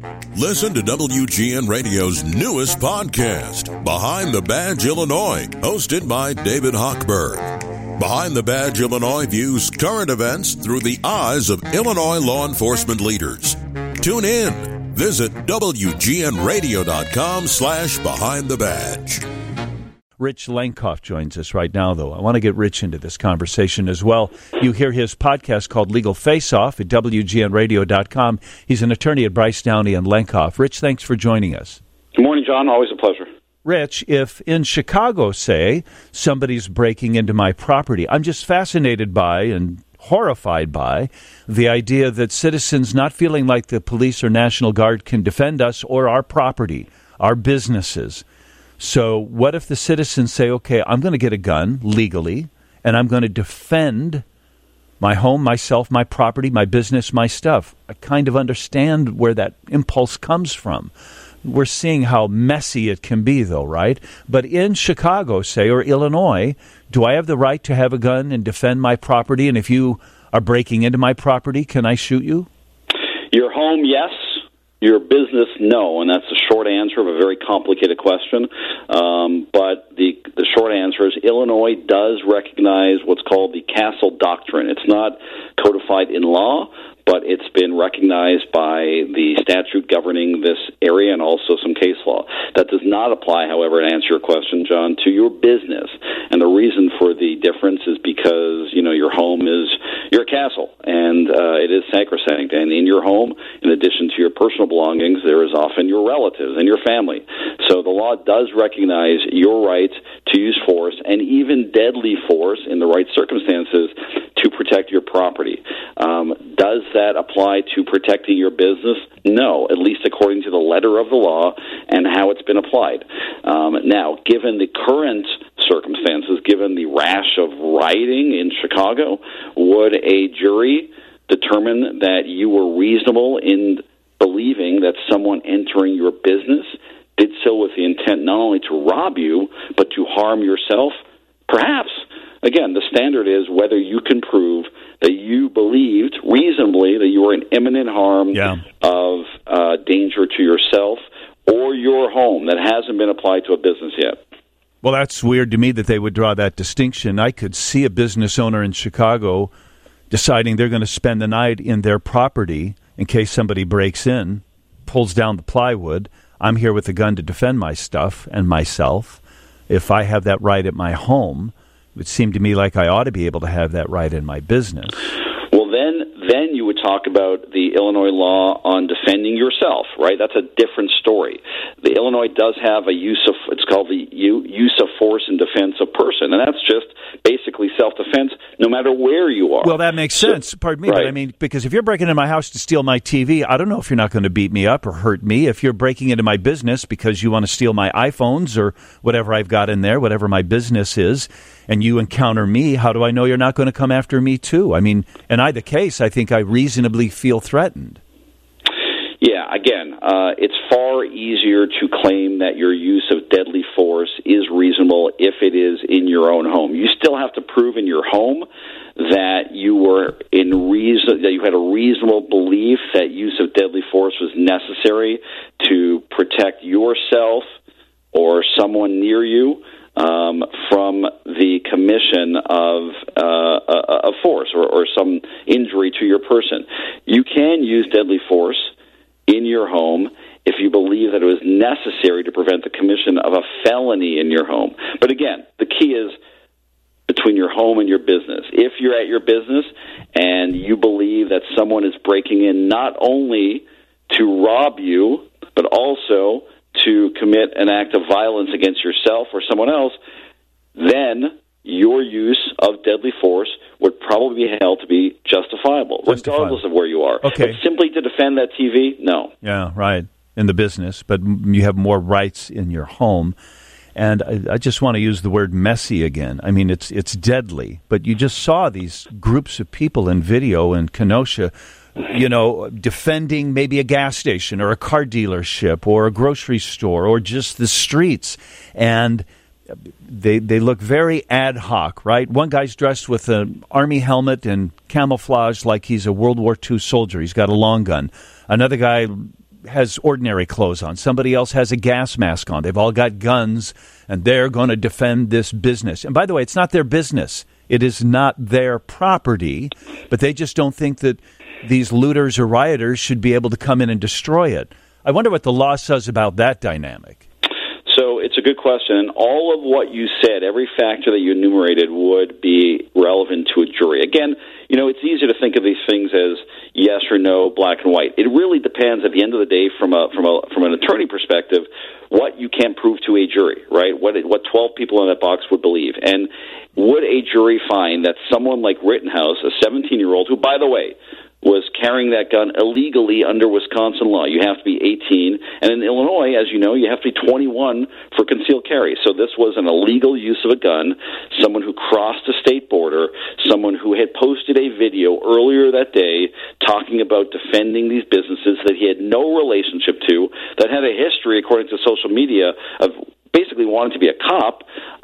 Listen to WGN Radio's newest podcast, Behind the Badge Illinois, hosted by David Hochberg. Behind the Badge Illinois views current events through the eyes of Illinois law enforcement leaders. Tune in. Visit WGNRadio.com/Behind the Badge. Rich Lenkov joins us right now, though. I want to get Rich into this conversation as well. You hear his podcast called Legal Face Off at WGNRadio.com. He's an attorney at Bryce Downey and Lenkov. Rich, thanks for joining us. Good morning, John. Always a pleasure. Rich, if in Chicago, say, somebody's breaking into my property, I'm just fascinated by and horrified by the idea that citizens not feeling like the police or National Guard can defend us or our property, our businesses. So what if the citizens say, okay, I'm going to get a gun legally, and I'm going to defend my home, myself, my property, my business, my stuff? I kind of understand where that impulse comes from. We're seeing how messy it can be, though, right? But in Chicago, say, or Illinois, do I have the right to have a gun and defend my property? And if you are breaking into my property, can I shoot you? Your home, yes. Your business, no, and that's the short answer of a very complicated question. But the short answer is Illinois does recognize what's called the Castle Doctrine. It's not codified in law, but it's been recognized by the statute governing this area and also some case law. That does not apply, however, to answer your question, John, to your business. And the reason for the difference is because, your home is your castle, and it is sacrosanct. And in your home, in addition to your personal belongings, there is often your relatives and your family. So the law does recognize your right to use force, and even deadly force in the right circumstances, to protect your property. Does that apply to protecting your business? No, at least according to the letter of the law and how it's been applied. Now, given the current circumstances, given the rash of rioting in Chicago, would a jury determine that you were reasonable in believing that someone entering your business did so with the intent not only to rob you, but to harm yourself? Perhaps. Again, the standard is whether you can prove that you believed reasonably that you were in imminent harm of danger to yourself or your home. That hasn't been applied to a business yet. Well, that's weird to me that they would draw that distinction. I could see a business owner in Chicago deciding they're going to spend the night in their property in case somebody breaks in, pulls down the plywood. I'm here with a gun to defend my stuff and myself. If I have that right at my home, it would seem to me like I ought to be able to have that right in my business. Well, then you would talk about the Illinois law on defending yourself, right? That's a different story. The Illinois does have it's called the use of force in defense of person, and that's just basically self-defense no matter where you are. Well, that makes sense. Pardon me, right. But because if you're breaking into my house to steal my TV, I don't know if you're not going to beat me up or hurt me. If you're breaking into my business because you want to steal my iPhones or whatever I've got in there, whatever my business is, and you encounter me, how do I know you're not going to come after me too? I mean, in either case, I think I reasonably feel threatened. Yeah, again, it's far easier to claim that your use of deadly force is reasonable if it is in your own home. You still have to prove in your home that you had a reasonable belief that use of deadly force was necessary to protect yourself or someone near you from the commission of force or some injury to your person. You can use deadly force in your home if you believe that it was necessary to prevent the commission of a felony in your home. But again, the key is between your home and your business. If you're at your business and you believe that someone is breaking in not only to rob you, but also to commit an act of violence against yourself or someone else, then your use of deadly force would probably be held to be justifiable, regardless of where you are. Okay. But simply to defend that TV, no. Yeah, right, in the business, but you have more rights in your home. And I just want to use the word messy again. I mean, it's deadly, but you just saw these groups of people in video in Kenosha, defending maybe a gas station or a car dealership or a grocery store or just the streets. And they look very ad hoc, right? One guy's dressed with an army helmet and camouflage like he's a World War II soldier. He's got a long gun. Another guy has ordinary clothes on. Somebody else has a gas mask on. They've all got guns, and they're going to defend this business. And by the way, it's not their business. It is not their property, but they just don't think that these looters or rioters should be able to come in and destroy it. I wonder what the law says about that dynamic. So it's a good question. All of what you said, every factor that you enumerated would be relevant to a jury. Again, it's easy to think of these things as yes or no, black and white. It really depends at the end of the day from an attorney perspective what you can prove to a jury, right? What 12 people in that box would believe. And would a jury find that someone like Rittenhouse, a 17-year-old, who, by the way, was carrying that gun illegally under Wisconsin law. You have to be 18. And in Illinois, as you know, you have to be 21 for concealed carry. So this was an illegal use of a gun, someone who crossed a state border, someone who had posted a video earlier that day talking about defending these businesses that he had no relationship to, that had a history, according to social media, of basically wanting to be a cop,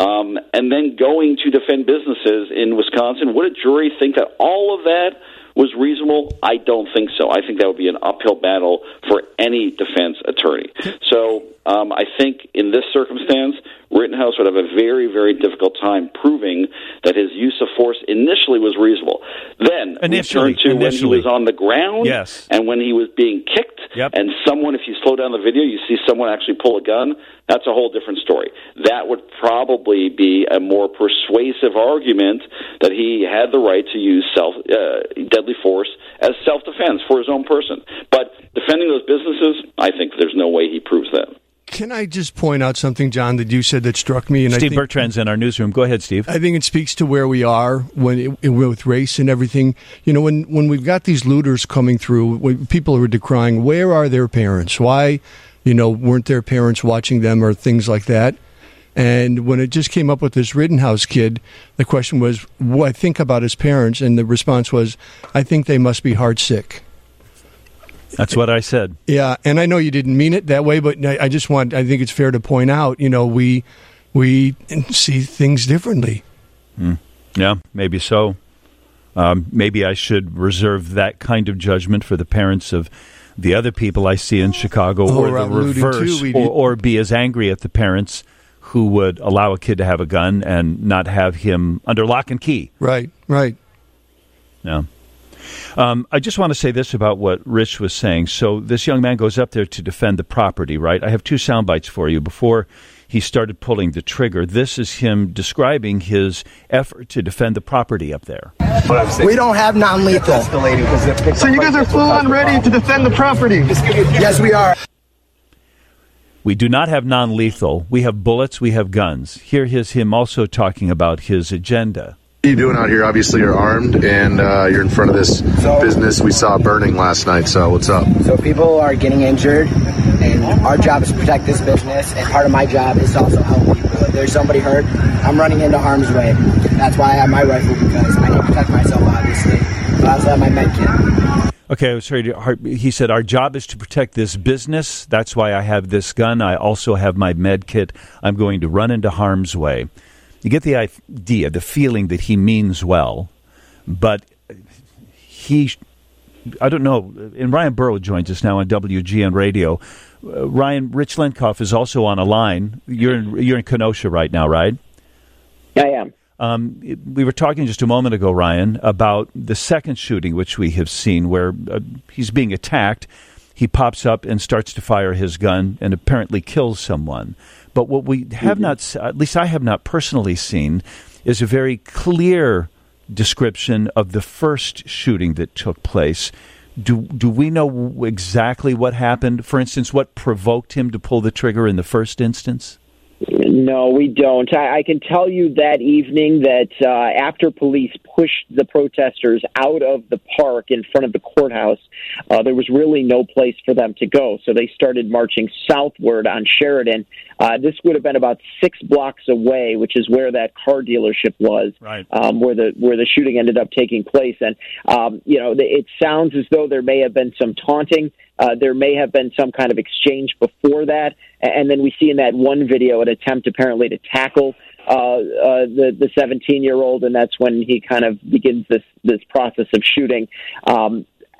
and then going to defend businesses in Wisconsin. Would a jury think that all of that was reasonable? I don't think so. I think that would be an uphill battle for any defense attorney. So I think in this circumstance, Rittenhouse would have a very, very difficult time proving that his use of force initially was reasonable. Then initially, when he was on the ground, yes, and when he was being kicked, yep, and someone, if you slow down the video, you see someone actually pull a gun, that's a whole different story. That would probably be a more persuasive argument that he had the right to use deadly force as self-defense for his own person. But defending those businesses, I think there's no way he proves that. Can I just point out something, John, that you said that struck me? And Steve Bertrand's in our newsroom. Go ahead, Steve. I think it speaks to where we are with race and everything. When we've got these looters coming through, when people are decrying, where are their parents? Why, weren't their parents watching them or things like that? And when it just came up with this Rittenhouse kid, the question was, what I think about his parents, and the response was, I think they must be heartsick. That's what I said. Yeah, and I know you didn't mean it that way, but I think it's fair to point out, we see things differently. Yeah, maybe so. Maybe I should reserve that kind of judgment for the parents of the other people I see in Chicago, or the reverse, or be as angry at the parents who would allow a kid to have a gun and not have him under lock and key. Right. Yeah. I just want to say this about what Rich was saying. So this young man goes up there to defend the property, right? I have two sound bites for you. Before he started pulling the trigger, this is him describing his effort to defend the property up there. We don't have non-lethal. So you guys are full on ready to defend the property? Yes, we are. We do not have non-lethal. We have bullets. We have guns. Here is him also talking about his agenda. What are you doing out here? Obviously, you're armed, and you're in front of this business we saw burning last night, so what's up? So people are getting injured, and our job is to protect this business, and part of my job is to also help people. If there's somebody hurt, I'm running into harm's way. That's why I have my rifle, because I need to protect myself, obviously. But I also have my med kit. Okay, sorry. He said, our job is to protect this business. That's why I have this gun. I also have my med kit. I'm going to run into harm's way. You get the idea, the feeling that he means well, but I don't know. And Ryan Burrow joins us now on WGN Radio. Ryan, Rich Lenkoff is also on a line. You're in Kenosha right now, right? I am. We were talking just a moment ago, Ryan, about the second shooting, which we have seen, where he's being attacked. He pops up and starts to fire his gun and apparently kills someone. But what we have not, at least I have not personally seen, is a very clear description of the first shooting that took place. Do we know exactly what happened? For instance, what provoked him to pull the trigger in the first instance? No, we don't. I can tell you that evening that after police pushed the protesters out of the park in front of the courthouse, there was really no place for them to go. So they started marching southward on Sheridan. This would have been about 6 blocks away, which is where that car dealership was, right. Where the shooting ended up taking place. And it sounds as though there may have been some taunting. There may have been some kind of exchange before that, and then we see in that one video an attempt apparently to tackle the 17-year-old, and that's when he kind of begins this process of shooting.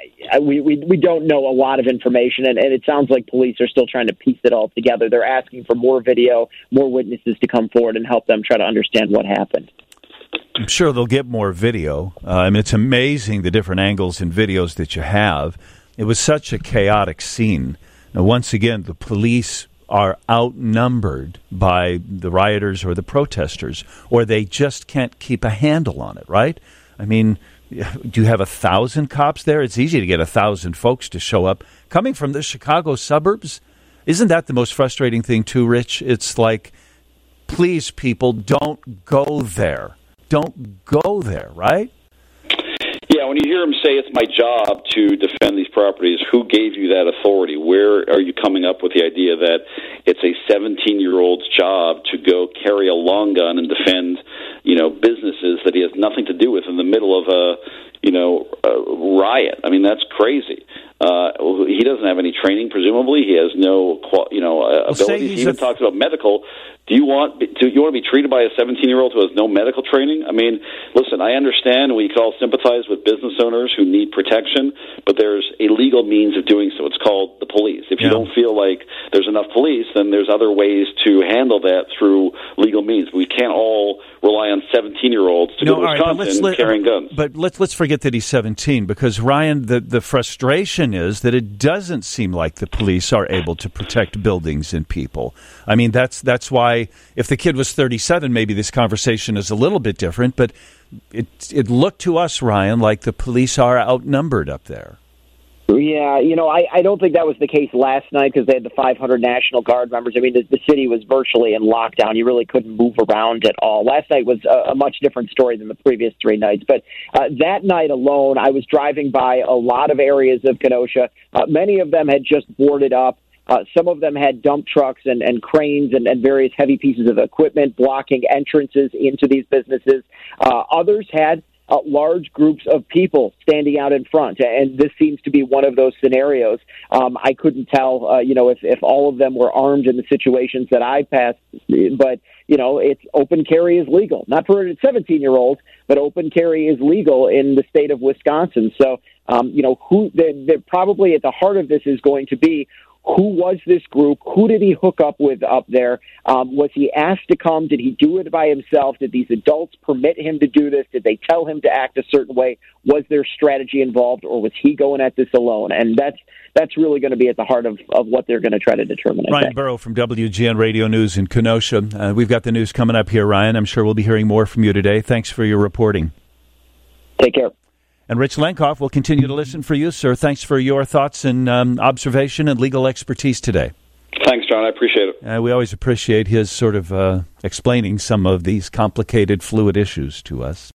we don't know a lot of information, and it sounds like police are still trying to piece it all together. They're asking for more video, more witnesses to come forward and help them try to understand what happened. I'm sure they'll get more video. I mean, it's amazing the different angles and videos that you have. It was such a chaotic scene. Now, once again, the police are outnumbered by the rioters or the protesters, or they just can't keep a handle on it, right? I mean, do you have 1,000 cops there? It's easy to get 1,000 folks to show up. Coming from the Chicago suburbs, isn't that the most frustrating thing too, Rich? It's like, please, people, don't go there. Don't go there, right? Yeah, when you hear him say it's my job to defend these properties, who gave you that authority? Where are you coming up with the idea that it's a 17-year-old's job to go carry a long gun and defend, businesses that he has nothing to do with in the middle of a riot? I mean, that's crazy. He doesn't have any training, presumably. He has no, abilities. He even talks about medical. Do you want to be treated by a 17-year-old who has no medical training? I mean, listen, I understand we can all sympathize with business owners who need protection, but there's a legal means of doing so. It's called the police. If you don't feel like there's enough police, then there's other ways to handle that through legal means. We can't all rely on 17-year-olds to go to Wisconsin carrying guns. But let's forget that he's 17, because, Ryan, the frustration is that it doesn't seem like the police are able to protect buildings and people. I mean, that's why if the kid was 37, maybe this conversation is a little bit different, but it looked to us, Ryan, like the police are outnumbered up there. Yeah, I don't think that was the case last night because they had the 500 National Guard members. I mean, the city was virtually in lockdown. You really couldn't move around at all. Last night was a much different story than the previous 3 nights. But that night alone, I was driving by a lot of areas of Kenosha. Many of them had just boarded up. Some of them had dump trucks and cranes and various heavy pieces of equipment blocking entrances into these businesses. Others had large groups of people standing out in front, and this seems to be one of those scenarios. I couldn't tell, if all of them were armed in the situations that I passed, but, it's open carry is legal. Not for 17-year-olds, but open carry is legal in the state of Wisconsin. So, probably at the heart of this is going to be, who was this group? Who did he hook up with up there? Was he asked to come? Did he do it by himself? Did these adults permit him to do this? Did they tell him to act a certain way? Was there strategy involved, or was he going at this alone? And that's really going to be at the heart of what they're going to try to determine. Ryan Burrow from WGN Radio News in Kenosha. We've got the news coming up here, Ryan. I'm sure we'll be hearing more from you today. Thanks for your reporting. Take care. And Rich Lenkoff will continue to listen for you, sir. Thanks for your thoughts and observation and legal expertise today. Thanks, John. I appreciate it. We always appreciate his sort of explaining some of these complicated, fluid issues to us.